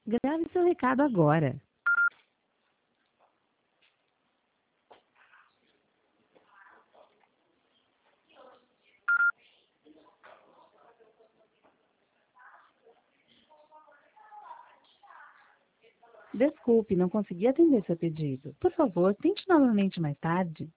Grave seu recado agora. Desculpe, não consegui atender seu pedido. Por favor, tente novamente mais tarde.